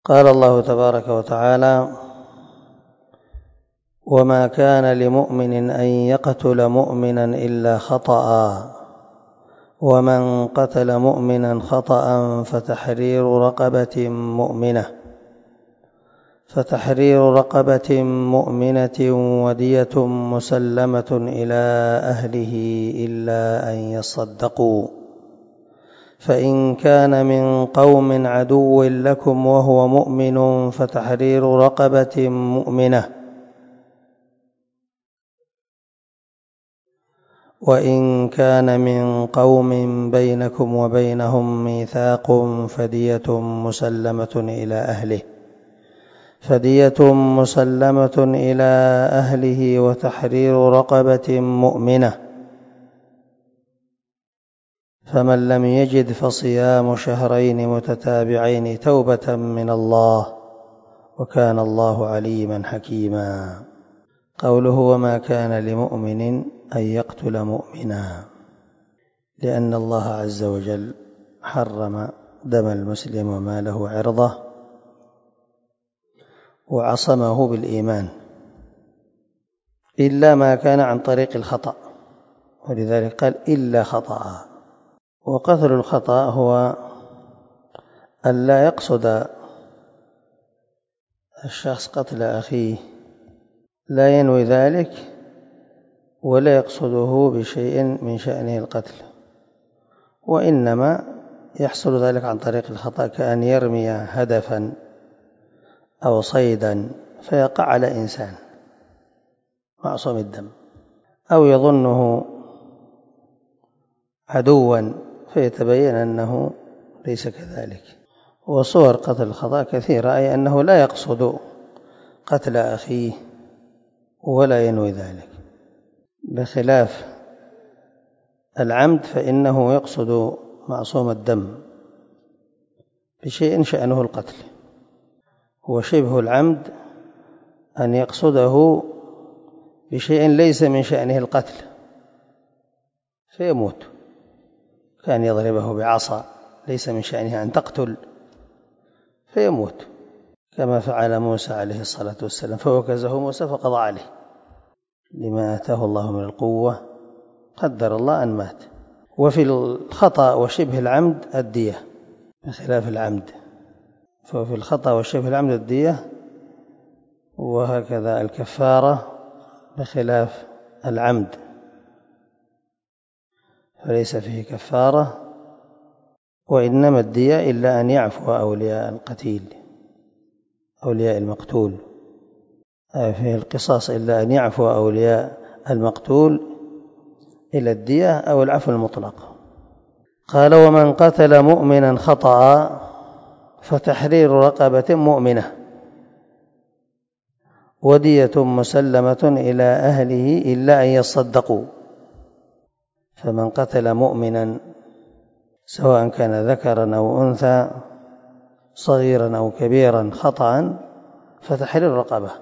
قال الله تبارك وتعالى: وما كان لمؤمن أن يقتل مؤمنا إلا خطأ ومن قتل مؤمنا خطأ فتحرير رقبة مؤمنة ودية مسلمة إلى أهله إلا أن يصدقوا، فإن كان من قوم عدو لكم وهو مؤمن فتحرير رقبة مؤمنة، وإن كان من قوم بينكم وبينهم ميثاق فدية مسلمة إلى أهله وتحرير رقبة مؤمنة، فمن لم يجد فصيام شهرين متتابعين توبة من الله وكان الله عليما حكيما. قوله: وما كان لمؤمن أن يقتل مؤمنا، لأن الله عز وجل حرم دم المسلم وماله وعرضه وعصمه بالإيمان إلا ما كان عن طريق الخطأ، ولذلك قال: إلا خطأ. وقتل الخطأ هو أن لا يقصد الشخص قتل أخيه، لا ينوي ذلك ولا يقصده بشيء من شأنه القتل، وإنما يحصل ذلك عن طريق الخطأ، كأن يرمي هدفا أو صيدا فيقع على إنسان معصوم الدم، أو يظنه عدوا فيتبين أنه ليس كذلك. وصور قتل الخطأ كثيرة، أي أنه لا يقصد قتل أخيه ولا ينوي ذلك، بخلاف العمد فإنه يقصد معصوم الدم بشيء شأنه القتل. هو شبه العمد أن يقصده بشيء ليس من شأنه القتل فيموت، كان يضربه بعصا ليس من شأنه أن تقتل فيموت، كما فعل موسى عليه الصلاة والسلام، فوكزه موسى فقضى عليه لما آتاه الله من القوة، قدر الله أن مات. وفي الخطأ وشبه العمد الدية بخلاف العمد، ففي الخطأ وشبه العمد الدية، وهكذا الكفارة بخلاف العمد فليس فيه كفارة، وإنما الدية إلا أن يعفو أولياء القتيل أولياء المقتول، فيه القصاص إلا أن يعفو أولياء المقتول إلى الدية أو العفو المطلق. قال: ومن قتل مؤمنا خطأ فتحرير رقبة مؤمنة ودية مسلمة إلى أهله إلا أن يصدقوا. فمن قتل مؤمنا سواء كان ذكرا أو أنثى صغيرا أو كبيرا خطأ فتحرير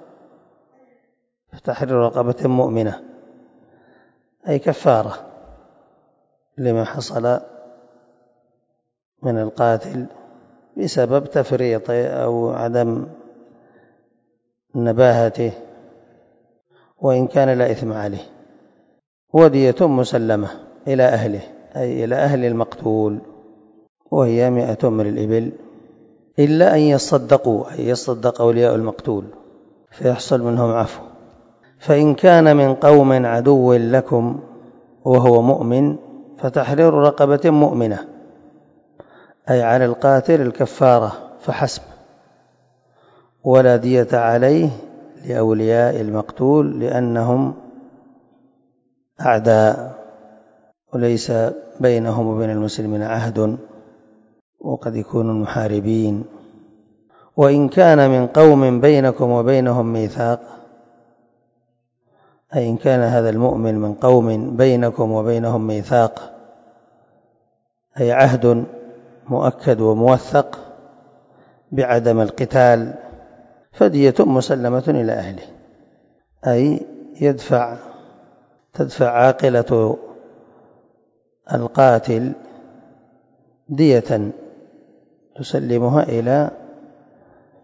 رقبة مؤمنة، أي كفارة لما حصل من القاتل بسبب تفريطه أو عدم نباهته، وإن كان لا إثم عليه. ودية مسلمة إلى أهله، أي إلى أهل المقتول، وهي 100 من الإبل، إلا أن يصدقوا، أي يصدق أولياء المقتول فيحصل منهم عفو. فإن كان من قوم عدو لكم وهو مؤمن فتحرير رقبة مؤمنة، أي على القاتل الكفارة فحسب، ولا دية عليه لأولياء المقتول لأنهم أعداء وليس بينهم وبين المسلمين عهد، وقد يكونوا محاربين. وإن كان من قوم بينكم وبينهم ميثاق، أي إن كان هذا المؤمن من قوم بينكم وبينهم ميثاق، أي عهد مؤكد وموثق بعدم القتال، فدية مسلمة إلى أهله، أي تدفع عاقلة القاتل دية تسلمها إلى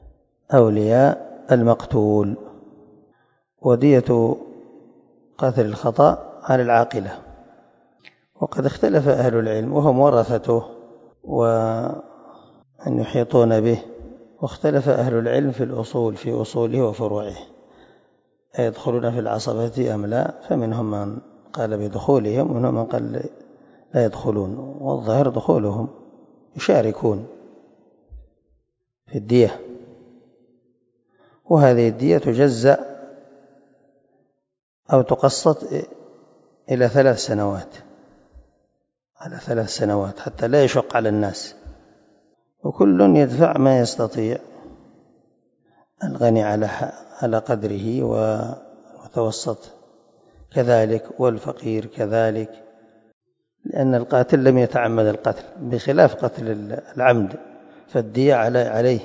أولياء المقتول. ودية قاتل الخطأ على العاقلة. وقد اختلف أهل العلم وهم ورثته وأن يحيطون به، واختلف أهل العلم في الأصول، في أصوله وفروعه، أيدخلون في العصبة أم لا؟ فمنهم من قال بدخولهم ومنهم من قال لا يدخلون، والظاهر دخولهم، يشاركون في الدية. وهذه الدية تجزأ أو تقسط إلى 3 سنوات، على 3 سنوات حتى لا يشق على الناس، وكل يدفع ما يستطيع، الغني على قدره والمتوسط كذلك والفقير كذلك، لأن القاتل لم يتعمد القتل، بخلاف قتل العمد فالدية عليه.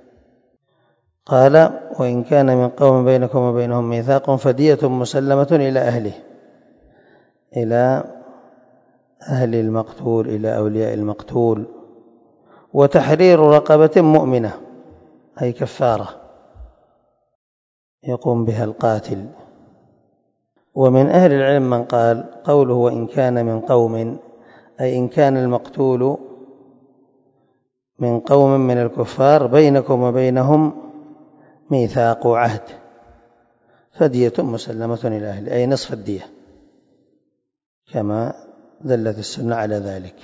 قال: وإن كان من قوم بينكم وبينهم ميثاق فدية مسلمة إلى أهله، إلى أهل المقتول، إلى أولياء المقتول، وتحرير رقبة مؤمنة، أي كفارة يقوم بها القاتل. ومن أهل العلم من قال قوله وإن كان من قوم، أي إن كان المقتول من قوم من الكفار بينكم وبينهم ميثاق عهد فدية مسلمة إلى أهله، أي نصف الدية، كما دلت السنة على ذلك،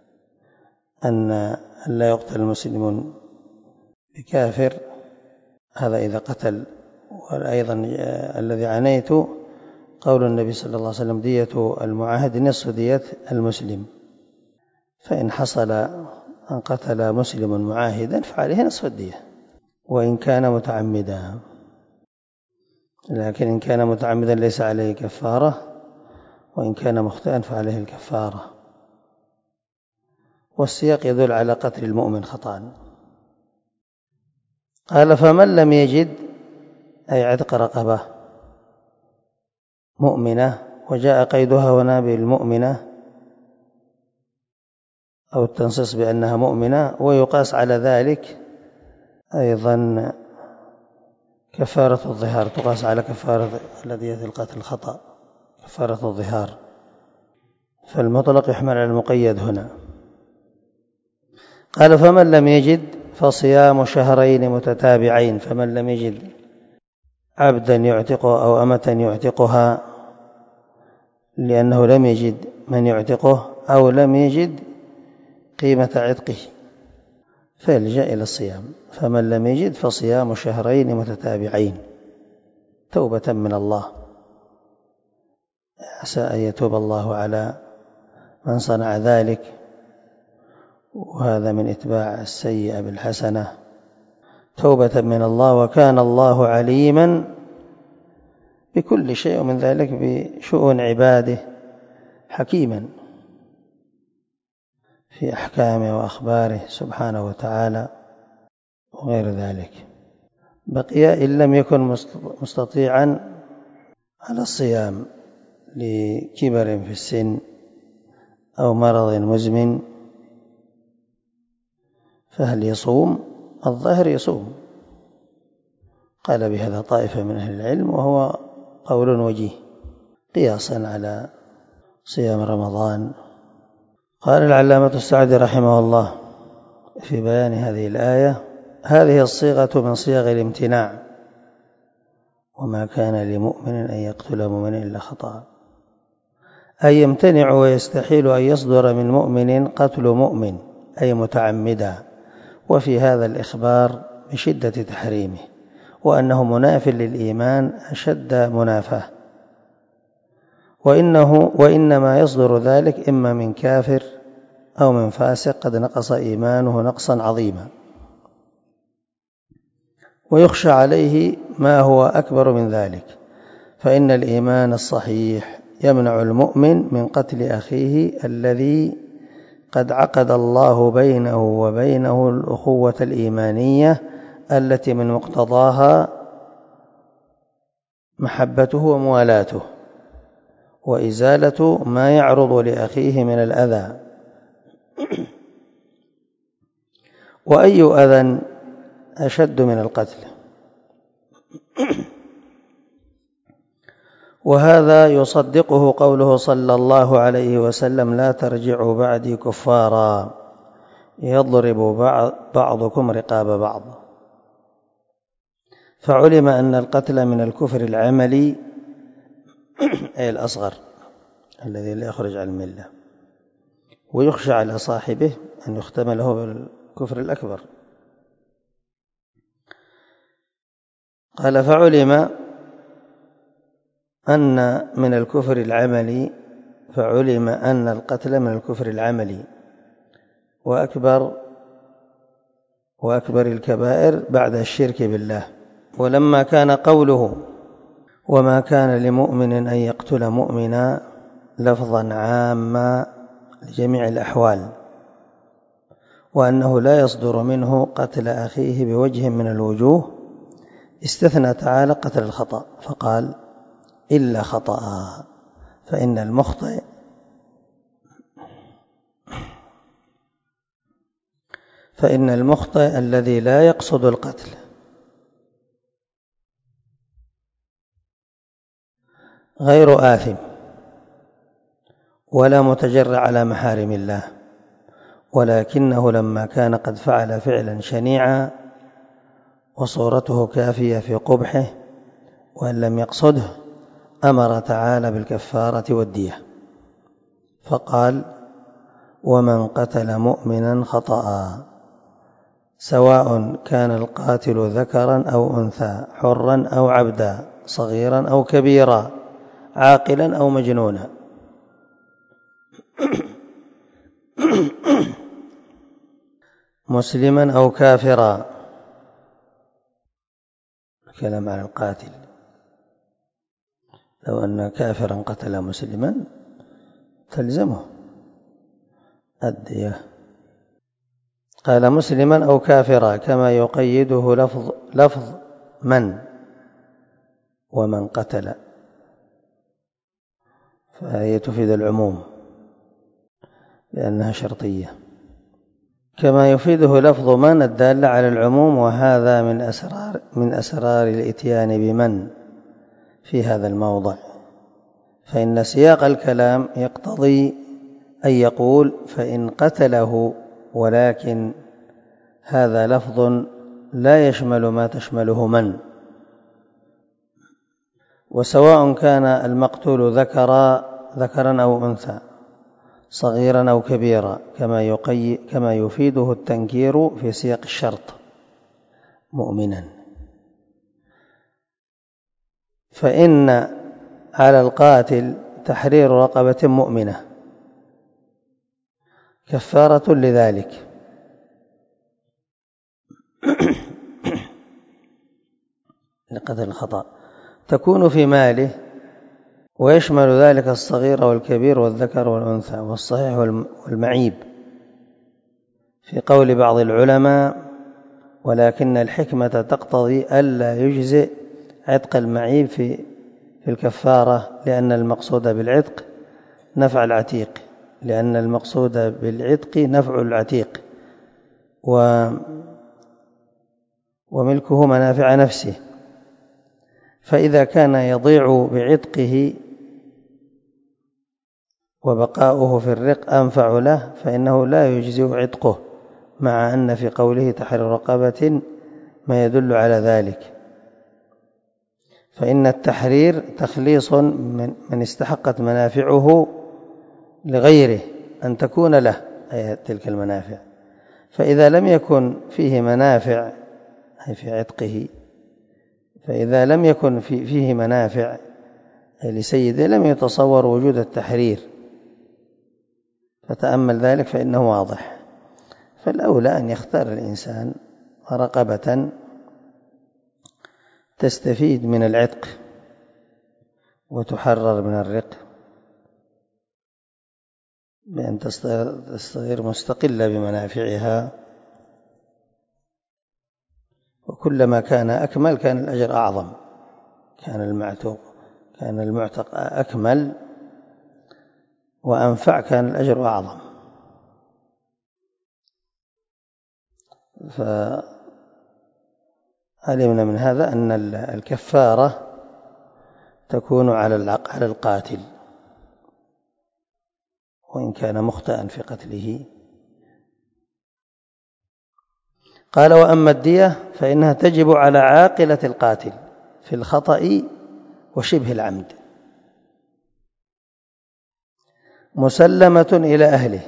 أن لا يقتل المسلمون بكافر، هذا إذا قتل. وأيضا الذي عنيت قول النبي صلى الله عليه وسلم: دية المعاهد نصف دية المسلم، فإن حصل أن قتل مسلم معاهدا فعليه نصف الدية وإن كان متعمدا، لكن إن كان متعمدا ليس عليه كفارة، وإن كان مخطئا فعليه الكفارة. والسياق يدل على قتل المؤمن خطأ. قال: فمن لم يجد، أي عتق رقبة مؤمنة، وجاء قيدها هنا بالمؤمنة أو التنصيص بأنها مؤمنة، ويقاس على ذلك أيضا كفارة الظهار، تقاس على كفارة دية القتل الخطأ كفارة الظهار، فالمطلق يحمل على المقيد هنا. قال: فمن لم يجد فصيام شهرين متتابعين. فمن لم يجد عبدا يعتقه أو أمة يعتقها، لأنه لم يجد من يعتقه أو لم يجد قيمة عتقه فيلجأ إلى الصيام. فمن لم يجد فصيام شهرين متتابعين توبة من الله، عسى أن يتوب الله على من صنع ذلك، وهذا من إتباع السيئة بالحسنة، توبة من الله، وكان الله عليما بكل شيء، ومن ذلك بشؤون عباده حكيما في أحكامه وأخباره سبحانه وتعالى وغير ذلك. بقي إن لم يكن مستطيعا على الصيام لكبر في السن أو مرض مزمن، فهل يصوم؟ الظاهر يصوم، قال بهذا طائفة من أهل العلم، وهو قول وجيه قياسا على صيام رمضان. قال العلامة السعدي رحمه الله في بيان هذه الآية: هذه الصيغة من صيغ الامتناع، وما كان لمؤمن أن يقتل مؤمنا إلا خطأ، أي يمتنع ويستحيل أن يصدر من مؤمن قتل مؤمن، أي متعمدا، وفي هذا الإخبار بشدة تحريمه، وأنه مناف للإيمان أشد منافاة، وإنما يصدر ذلك إما من كافر أو من فاسق قد نقص إيمانه نقصا عظيما، ويخشى عليه ما هو أكبر من ذلك، فإن الإيمان الصحيح يمنع المؤمن من قتل أخيه الذي قد عقد الله بينه وبينه الأخوة الإيمانية التي من مقتضاها محبته وموالاته وإزالة ما يعرض لأخيه من الأذى. وأي أذى أشد من القتل. وهذا يصدقه قوله صلى الله عليه وسلم: لا ترجعوا بعدي كفارا يضرب بعضكم رقاب بعض. فعلم أن القتل من الكفر العملي أي الأصغر الذي لا يخرج عن الملة، ويخشى على صاحبه أن يختم له بالكفر الأكبر. قال: فعلم أن من الكفر العملي، فعلم أن القتل من الكفر العملي وأكبر الكبائر بعد الشرك بالله. ولما كان قوله: وما كان لمؤمن أن يقتل مؤمنا لفظا عاما لجميع الأحوال، وأنه لا يصدر منه قتل أخيه بوجه من الوجوه، استثنى تعالى قتل الخطأ فقال: إلا خطأ، فإن المخطئ الذي لا يقصد القتل غير آثم ولا متجرع على محارم الله، ولكنه لما كان قد فعل فعلا شنيعا وصورته كافية في قبحه وأن لم يقصده، أمر تعالى بالكفارة والدية، فقال: ومن قتل مؤمنا خطأ سواء كان القاتل ذكرا أو أنثى، حرا أو عبدا، صغيرا أو كبيرا، عاقلا أو مجنونا. مسلما أو كافرا، الكلام عن القاتل، لو أن كافرا قتل مسلما تلزمه الدية. قال: مسلما أو كافرا، كما يقيده لفظ من ومن قتل، فهي تفيد العموم لأنها شرطية، كما يفيده لفظ من الدالة على العموم. وهذا من أسرار الإتيان بمن في هذا الموضع، فإن سياق الكلام يقتضي أن يقول: فإن قتله، ولكن هذا لفظ لا يشمل ما تشمله من. وسواء كان المقتول ذكرا أو أنثى، صغيرا أو كبيرا، كما يفيده التنكير في سياق الشرط مؤمنا. فإن على القاتل تحرير رقبة مؤمنة كفارة لذلك، لقتل الخطأ، تكون في ماله، ويشمل ذلك الصغير والكبير والذكر والأنثى والصحيح والمعيب، في قول بعض العلماء: ولكن الحكمة تقتضي ألا يجزئ عتق المعيب في الكفارة، لأن المقصود بالعتق نفع العتيق، وملكه منافع نفسه. فإذا كان يضيع بعتقه وبقاؤه في الرق أنفع له، فإنه لا يجزئ عتقه، مع أن في قوله تحرير رقبة ما يدل على ذلك. فإن التحرير تخليص من استحقت منافعه لغيره أن تكون له أي تلك المنافع. فإذا لم يكن فيه منافع أي في عتقه، فإذا لم يكن فيه منافع أي لسيده، لم يتصور وجود التحرير، فتأمل ذلك فإنه واضح. فالأولى أن يختار الإنسان رقبة تستفيد من العتق وتحرر من الرق، بأن تصير مستقلة بمنافعها، وكلما كان أكمل كان الأجر أعظم، كان المعتق أكمل وأنفع كان الأجر أعظم. فالأولى، علمنا من هذا أن الكفارة تكون على القاتل وإن كان مخطئا في قتله. قال: وأما الدية فإنها تجب على عاقلة القاتل في الخطأ وشبه العمد، مسلمة إلى أهله،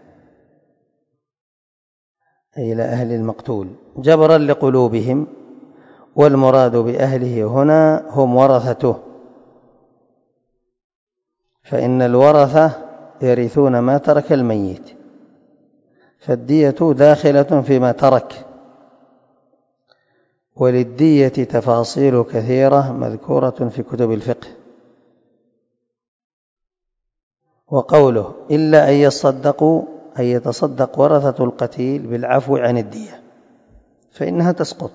أي إلى أهل المقتول، جبرا لقلوبهم، والمراد بأهله هنا هم ورثته، فإن الورثة يرثون ما ترك الميت، فالدية داخلة فيما ترك. وللدية تفاصيل كثيرة مذكورة في كتب الفقه. وقوله: إلا أن يصدقوا، أن يتصدق ورثة القتيل بالعفو عن الدية، فإنها تسقط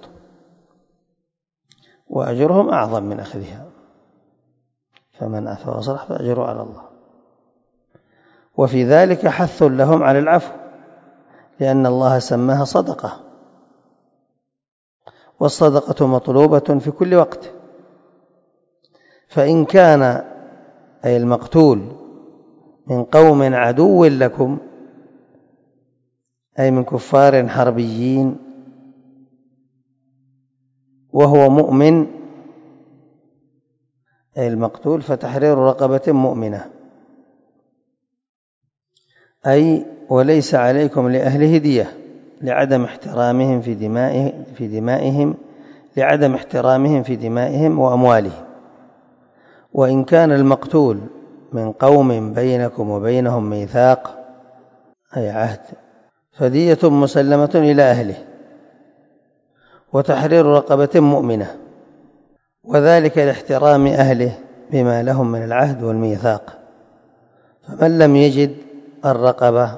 وأجرهم أعظم من أخذها، فمن عفا وصلح فأجره على الله. وفي ذلك حث لهم على العفو، لأن الله سماها صدقة، والصدقة مطلوبة في كل وقت. فإن كان أي المقتول من قوم عدو لكم، أي من كفار حربيين، وهو مؤمن، أي المقتول، فتحرير رقبة مؤمنة، أي وليس عليكم لأهله دية لعدم احترامهم في دمائهم وأموالهم. وإن كان المقتول من قوم بينكم وبينهم ميثاق، أي عهد، فدية مسلمة إلى أهله وتحرير رقبة مؤمنة، وذلك لاحترام أهله بما لهم من العهد والميثاق. فمن لم يجد الرقبة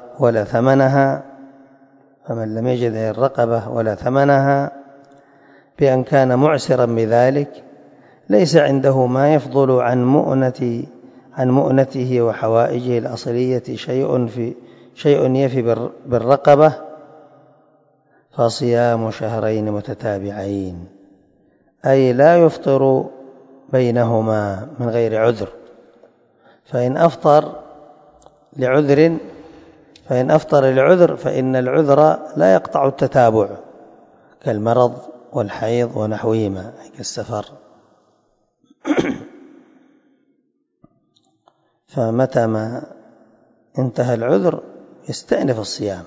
ولا ثمنها بأن كان معسرا بذلك، ليس عنده ما يفضل عن مؤنته وحوائجه الأصلية شيء يفي بالرقبة، فصيام شهرين متتابعين، أي لا يفطر بينهما من غير عذر. فإن أفطر لعذر فإن العذر لا يقطع التتابع، كالمرض والحيض ونحوهما كالسفر. فمتى ما انتهى العذر يستأنف الصيام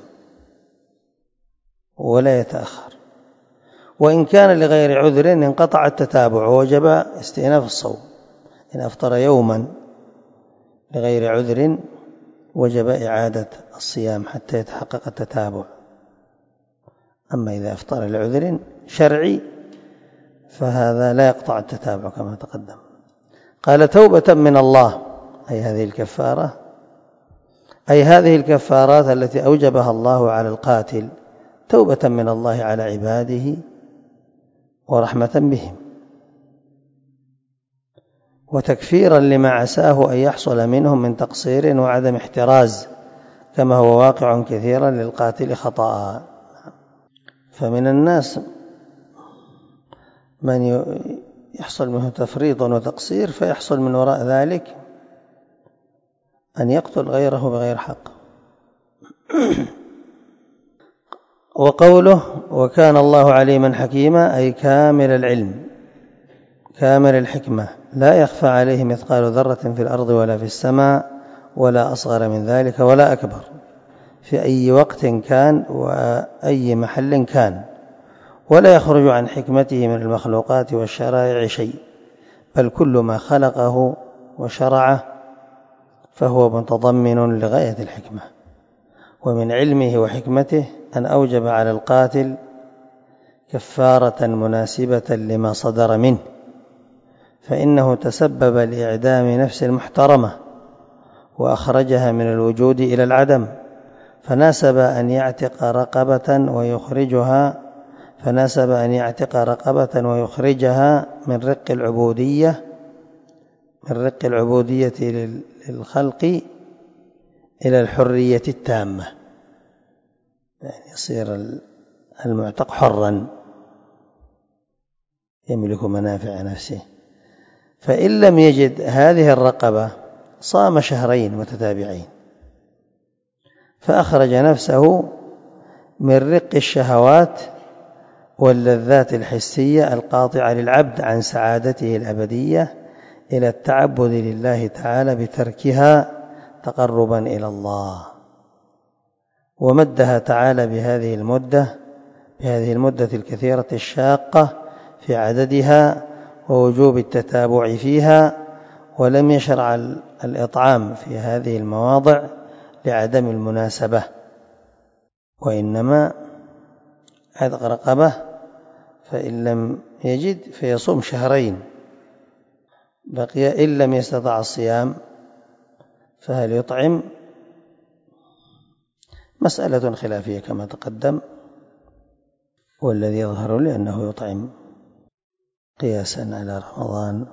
ولا يتأخر. وإن كان لغير عذر انقطع التتابع ووجب استئناف الصوم. إن أفطر يوما لغير عذر وجب إعادة الصيام حتى يتحقق التتابع. أما إذا أفطر لعذر شرعي فهذا لا يقطع التتابع كما تقدم. قال: توبة من الله، أي هذه الكفارات التي أوجبها الله على القاتل توبة من الله على عباده ورحمة بهم، وتكفيرا لما عساه أن يحصل منهم من تقصير وعدم احتراز، كما هو واقع كثيرا للقاتل خطأ. فمن الناس من يحصل منه تفريط وتقصير، فيحصل من وراء ذلك أن يقتل غيره بغير حق. وقوله: وكان الله عليما حكيما، أي كامل العلم كامل الحكمة، لا يخفى عليه مثقال ذرة في الأرض ولا في السماء، ولا أصغر من ذلك ولا أكبر، في أي وقت كان وأي محل كان، ولا يخرج عن حكمته من المخلوقات والشرائع شيء، بل كل ما خلقه وشرعه فهو متضمن لغاية الحكمة. ومن علمه وحكمته أن أوجب على القاتل كفارة مناسبة لما صدر منه، فإنه تسبب لإعدام نفس المحترمة وأخرجها من الوجود إلى العدم، فناسب أن يعتق رقبة ويخرجها من رق العبودية للخلق إلى الحرية التامة، يعني يصير المعتق حرا. يملك منافع نفسه. فإن لم يجد هذه الرقبة صام شهرين متتابعين، فأخرج نفسه من رق الشهوات واللذات الحسية القاطعة للعبد عن سعادته الأبدية إلى التعبد لله تعالى بتركها تقربا إلى الله. ومدها تعالى بهذه المدة الكثيرة الشاقة في عددها ووجوب التتابع فيها، ولم يشرع الإطعام في هذه المواضع لعدم المناسبة، وإنما عتق رقبة، فإن لم يجد فيصوم شهرين. بقي إن لم يستطع الصيام فهل يطعم؟ مسألة خلافية كما تقدم، والذي يظهر لي أنه يطعم قياسا على رمضان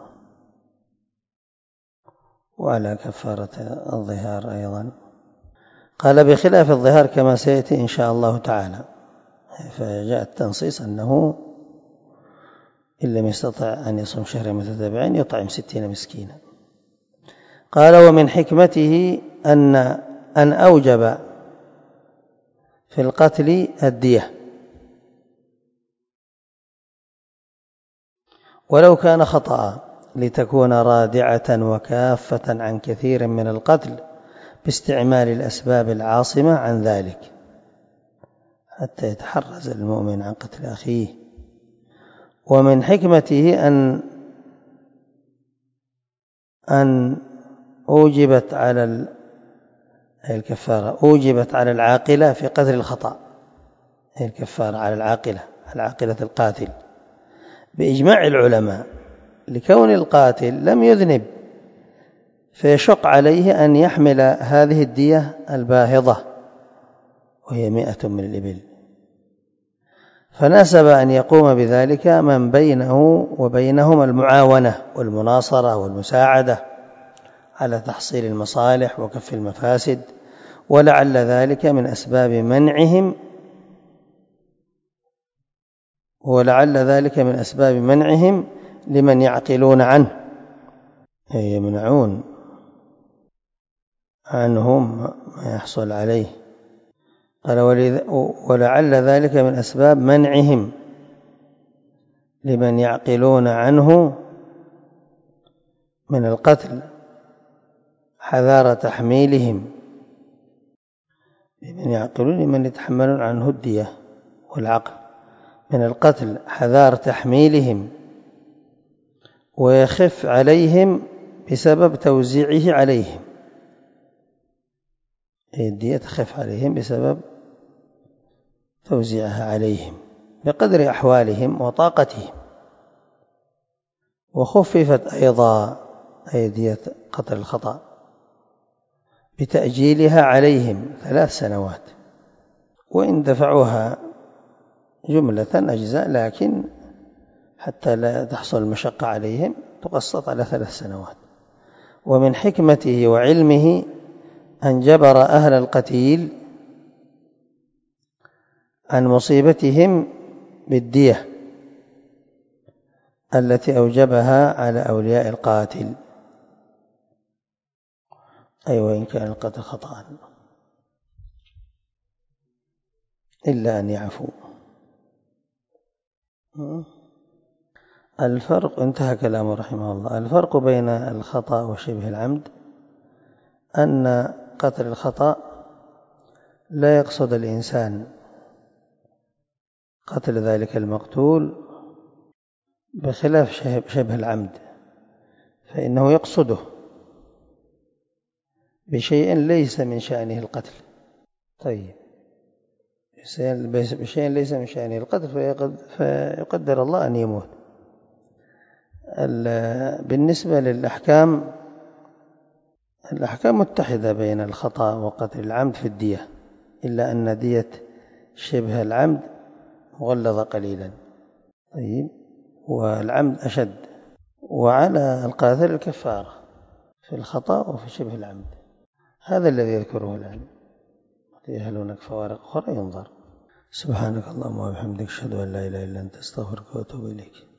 وعلى كفارة الظهار أيضا. قال بخلاف الظهار كما سيأتي إن شاء الله تعالى، فجاء التنصيص أنه إن لم يستطع أن يصوم شهر متتابعين يطعم 60 مسكينا. قال ومن حكمته أن أوجب في القتل الدية، ولو كان خطأ، لتكون رادعة وكافة عن كثير من القتل باستعمال الأسباب العاصمة عن ذلك، حتى يتحرز المؤمن عن قتل أخيه. ومن حكمته أن أوجبت على الكفارة أوجبت على العاقلة في قتل الخطأ، الكفارة على عاقلة القاتل بإجماع العلماء، لكون القاتل لم يذنب فيشق عليه أن يحمل هذه الدية الباهظة وهي 100 من الإبل، فناسب أن يقوم بذلك من بينه وبينهم المعاونة والمناصرة والمساعدة على تحصيل المصالح وكف المفاسد، ولعل ذلك من أسباب منعهم لمن يعقلون عنه، أي يمنعون عنهم ما يحصل عليه. قال ولعل ذلك من أسباب منعهم لمن يعقلون عنه من القتل حذار تحميلهم، لمن يتحملون عنه الدية والعقل من القتل حذار تحميلهم، ويخف عليهم بسبب توزيعه عليهم، الدية تخف عليهم بسبب توزيعها عليهم بقدر أحوالهم وطاقتهم. وخففت أيضا دية قتل الخطأ بتأجيلها عليهم 3 سنوات، وإن دفعوها جملة أجزاء، لكن حتى لا تحصل المشقة عليهم تقسط على 3 سنوات. ومن حكمته وعلمه أن جبر أهل القتيل عن مصيبتهم بالدية التي أوجبها على أولياء القاتل، أي وإن كان القتل خطأ، إلا أن يعفو. الفرق، انتهى كلامه رحمه الله. الفرق بين الخطأ وشبه العمد أن قتل الخطأ لا يقصد الإنسان قتل ذلك المقتول، بخلاف شبه العمد فإنه يقصده بشيء ليس من شأنه القتل. طيب، بشيء ليس من شأنه القتل فيقدر الله أن يموت. بالنسبة للأحكام، الأحكام متحدة بين الخطأ وقتل العمد في الدية، إلا أن دية شبه العمد مغلظة قليلا. طيب، والعمد أشد، وعلى القاتل الكفارة في الخطأ وفي شبه العمد. هذا الذي يذكره الآن. يهلونك فوارق أخرى ينظر. سبحانك اللهم وبحمدك أشهد أن لا إله إلا أنت أستغفرك وأتوب إليك.